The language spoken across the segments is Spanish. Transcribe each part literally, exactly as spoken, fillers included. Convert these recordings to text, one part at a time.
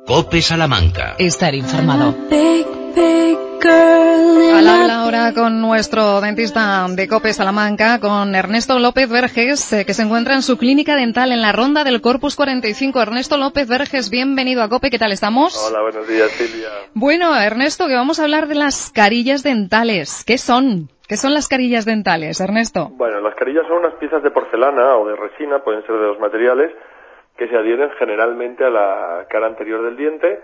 COPE Salamanca. Estar informado. Al habla ahora con nuestro dentista de COPE Salamanca, con Ernesto López Verges, eh, que se encuentra en su clínica dental en la ronda del Corpus cuarenta y cinco. Ernesto López Verges, bienvenido a COPE, ¿qué tal estamos? Hola, buenos días, Silvia. Bueno, Ernesto, que vamos a hablar de las carillas dentales. ¿Qué son? ¿Qué son las carillas dentales, Ernesto? Bueno, las carillas son unas piezas de porcelana o de resina, pueden ser de dos materiales, que se adhieren generalmente a la cara anterior del diente,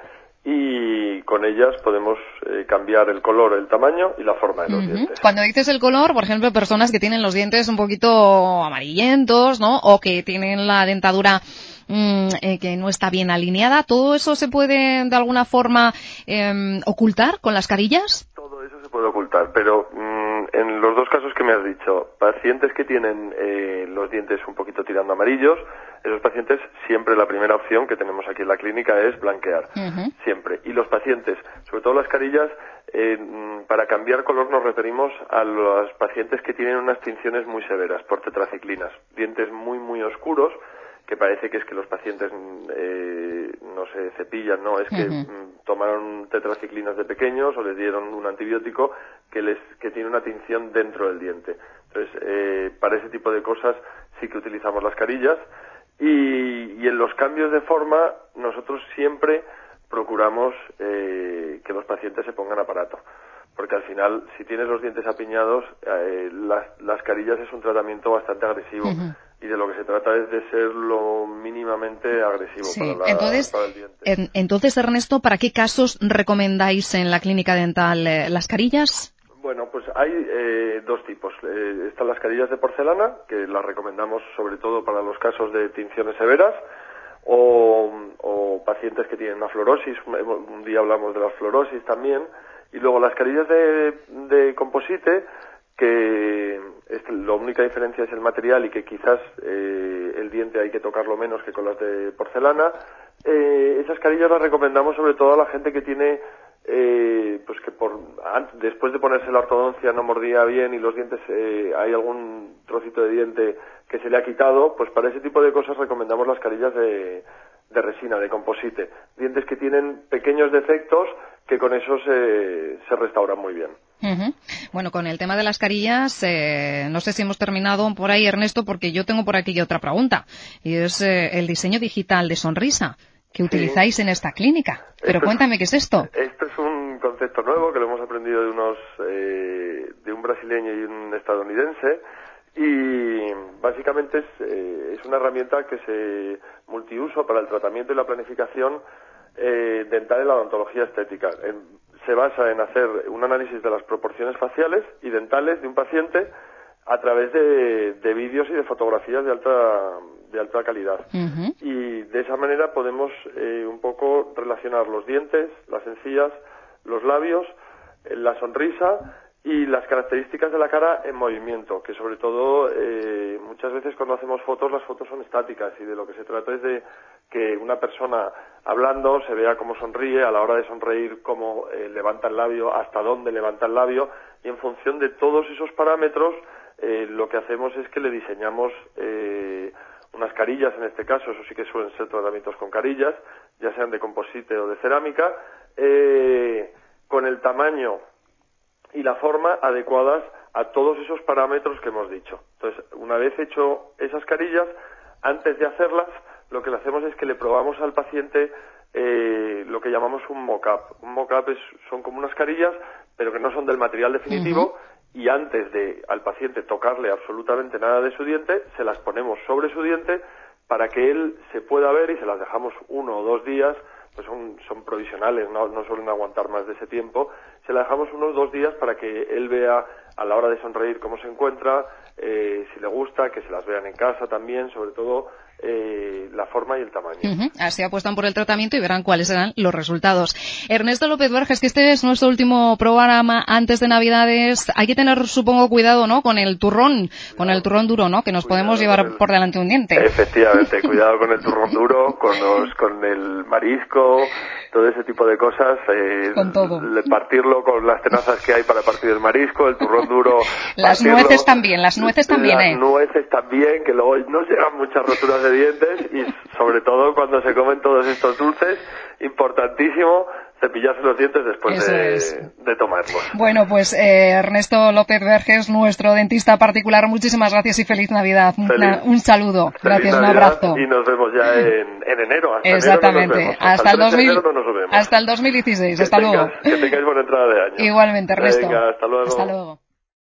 y con ellas podemos eh, cambiar el color, el tamaño y la forma de los uh-huh. dientes. Cuando dices el color, por ejemplo, personas que tienen los dientes un poquito amarillentos, ¿no? O que tienen la dentadura mmm, eh, que no está bien alineada, ¿todo eso se puede de alguna forma eh, ocultar con las carillas? Todo eso se puede ocultar, pero mmm, en los dos casos que me has dicho, pacientes que tienen eh, los dientes un poquito tirando amarillos, esos pacientes siempre la primera opción que tenemos aquí en la clínica es blanquear, uh-huh. siempre. Y los pacientes, sobre todo las carillas, eh, para cambiar color nos referimos a los pacientes que tienen unas tinciones muy severas por tetraciclinas, dientes muy muy oscuros, que parece que es que los pacientes eh, no se cepillan, no, es que uh-huh. tomaron tetraciclinas de pequeños o les dieron un antibiótico que les que tiene una tinción dentro del diente. Entonces, eh, para ese tipo de cosas sí que utilizamos las carillas. Y, y en los cambios de forma nosotros siempre procuramos eh, que los pacientes se pongan aparato, porque al final si tienes los dientes apiñados eh, las, las carillas es un tratamiento bastante agresivo uh-huh. y de lo que se trata es de ser lo mínimamente agresivo sí. para, la, entonces, para el diente. En, entonces, Ernesto, ¿para qué casos recomendáis en la clínica dental eh, las carillas? Bueno, pues hay eh, dos tipos. Eh, están las carillas de porcelana, que las recomendamos sobre todo para los casos de tinciones severas, o, o pacientes que tienen una fluorosis. Un día hablamos de la fluorosis también. Y luego las carillas de, de composite, que es, la única diferencia es el material y que quizás eh, el diente hay que tocarlo menos que con las de porcelana. Eh, esas carillas las recomendamos sobre todo a la gente que tiene... Eh, pues que por antes, después de ponerse la ortodoncia no mordía bien y los dientes eh, hay algún trocito de diente que se le ha quitado, pues para ese tipo de cosas recomendamos las carillas de, de resina, de composite, dientes que tienen pequeños defectos que con eso se, se restauran muy bien. Uh-huh. Bueno, con el tema de las carillas, eh, no sé si hemos terminado por ahí, Ernesto, porque yo tengo por aquí otra pregunta, y es eh, el diseño digital de sonrisa que utilizáis sí. en esta clínica. Pero esto cuéntame, ¿qué es esto? Esto es un concepto nuevo que lo hemos aprendido de unos eh, de un brasileño y un estadounidense, y básicamente es, eh, es una herramienta que se multiuso para el tratamiento y la planificación eh, dental en la odontología estética. En, se basa en hacer un análisis de las proporciones faciales y dentales de un paciente a través de, de vídeos y de fotografías de alta de alta calidad. Uh-huh. Y de esa manera podemos eh, un poco relacionar los dientes, las encías, los labios, eh, la sonrisa y las características de la cara en movimiento, que sobre todo eh, muchas veces cuando hacemos fotos, las fotos son estáticas y de lo que se trata es de que una persona hablando se vea cómo sonríe, a la hora de sonreír cómo eh, levanta el labio, hasta dónde levanta el labio, y en función de todos esos parámetros eh, lo que hacemos es que le diseñamos eh, unas carillas, en este caso, eso sí que suelen ser tratamientos con carillas, ya sean de composite o de cerámica, eh, con el tamaño y la forma adecuadas a todos esos parámetros que hemos dicho. Entonces, una vez hecho esas carillas, antes de hacerlas, lo que le hacemos es que le probamos al paciente eh, lo que llamamos un mock-up. Un mock-up es, son como unas carillas, pero que no son del material definitivo, uh-huh. y antes de al paciente tocarle absolutamente nada de su diente, se las ponemos sobre su diente para que él se pueda ver, y se las dejamos uno o dos días, pues son, son provisionales, no, no suelen aguantar más de ese tiempo, se las dejamos unos dos días para que él vea a la hora de sonreír cómo se encuentra, eh, si le gusta, que se las vean en casa también, sobre todo eh, la forma y el tamaño. Uh-huh. Así apuestan por el tratamiento y verán cuáles serán los resultados. Ernesto López Verges, que este es nuestro último programa antes de Navidades. Hay que tener, supongo, cuidado, ¿no?, con el turrón, cuidado. con el turrón duro, ¿no?, que nos cuidado podemos llevar el... por delante un diente. Efectivamente, cuidado con el turrón duro, con, los, con el marisco, todo ese tipo de cosas, eh, con todo. Partirlo con las tenazas que hay para partir el marisco, el turrón duro. Las partirlo, nueces también, las nueces también, las ¿eh? nueces también, que luego nos llegan muchas roturas de dientes y sobre todo cuando se comen todos estos dulces, importantísimo cepillarse los dientes después de, de tomarlos. Bueno, pues eh, Ernesto López Verges, nuestro dentista particular, muchísimas gracias y feliz Navidad. Feliz, Una, un saludo. Feliz gracias, Navidad, un abrazo. Y nos vemos ya en, en enero. Hasta Exactamente. Enero no nos vemos. Hasta, hasta, el dos mil, enero no nos vemos. hasta el dos mil dieciséis. Que hasta tengas, luego. Que tengáis buena entrada de año. Igualmente, Ernesto. Venga, hasta luego. Hasta luego.